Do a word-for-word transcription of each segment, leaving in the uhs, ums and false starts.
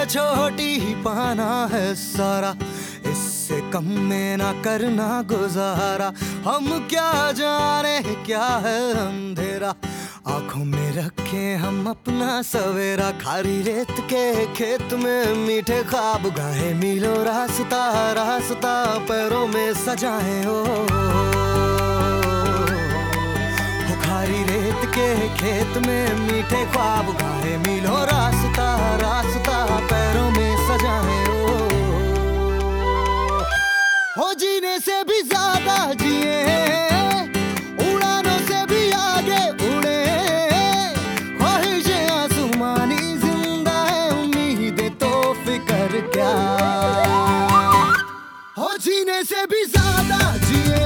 छोटी ही पाना है सारा, इससे कम में ना करना गुजारा। हम क्या जाने क्या है अंधेरा, आंखों में रखे हम अपना सवेरा। खारी रेत के खेत में मीठे ख्वाब गाए, मीलों रास्ता रास्ता पैरों में सजाए हो। खारी रेत के खेत में मीठे ख्वाब गाए, मीलों रास्ता रास्ता पैरों में सजाए हो। हो जीने से भी ज्यादा जिए, उड़ानों से भी आगे उड़े, ख्वाहिशें आसमानी जिंदा है, उम्मीदें तो फिक्र क्या। हो जीने से भी ज्यादा जिए,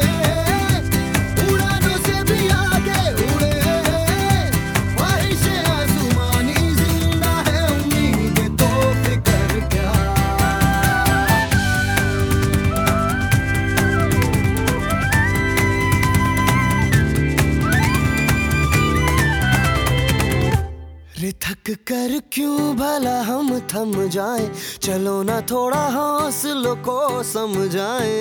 थक कर क्यों भला हम थम जाए, चलो ना थोड़ा हौसलों को समझाए।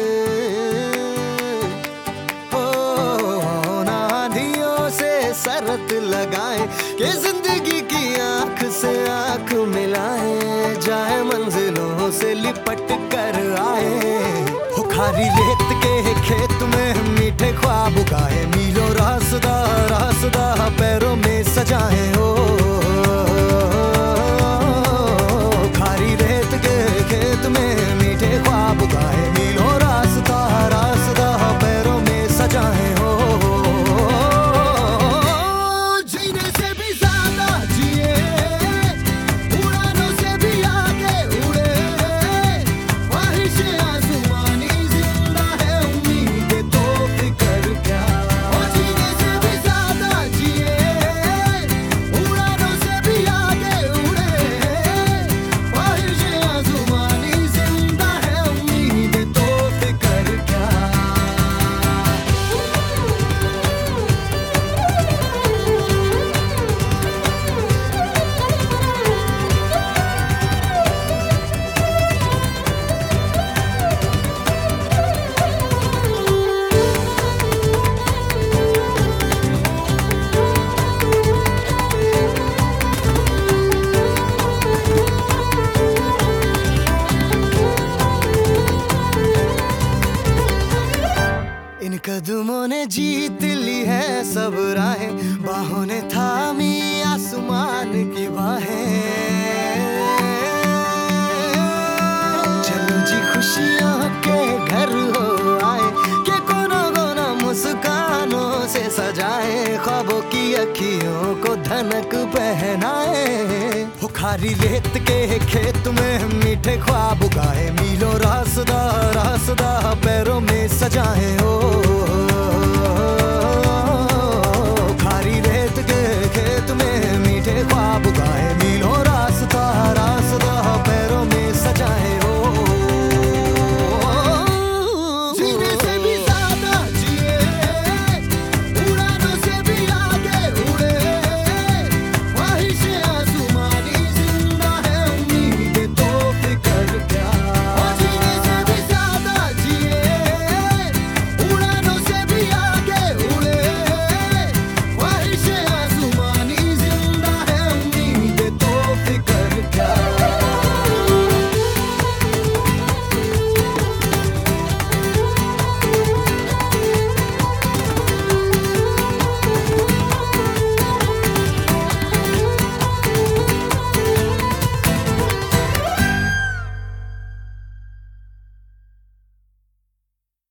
हो आंधियों से शरत लगाए कि जिंदगी की आंख से आंख मिलाए, जाए मंजिलों से लिपट कर आए। हो खारी रेत के खेत में मीठे ख्वाब उगाए, मीलों रास्ता रास्ता पैरों में सजाए हो। खारी रेत के खेत में मीठे ख्वाब उगाए, मीलों रास्ता रास्ता पैरों में सजाए हो। जीने से भी ज्यादा जिए, उड़ानों से भी आगे उड़े, ख्वाहिशें आसमानी जिंदा है, उम्मीदें तो फिक्र क्या। हो जीने से भी ज्यादा जिए, उड़ानों से भी आगे उड़े, ख्वाहिशें आसमानी जिंदा है, उम्मीदें तो फिक्र क्या। इन कदमों ने जीत ली है सब राहें, बाहों ने थामी आसमान की बाहें। चलो जी खुशियों के घर हो आए, के कोनों कोनों मुस्कानों से सजाए, ख्वाबों की अखियों को धनक पहनाए। हो खारी रेत के खेत में मीठे ख्वाब उगाए, मीलों रास्ता रास्ता पैरों में सजाए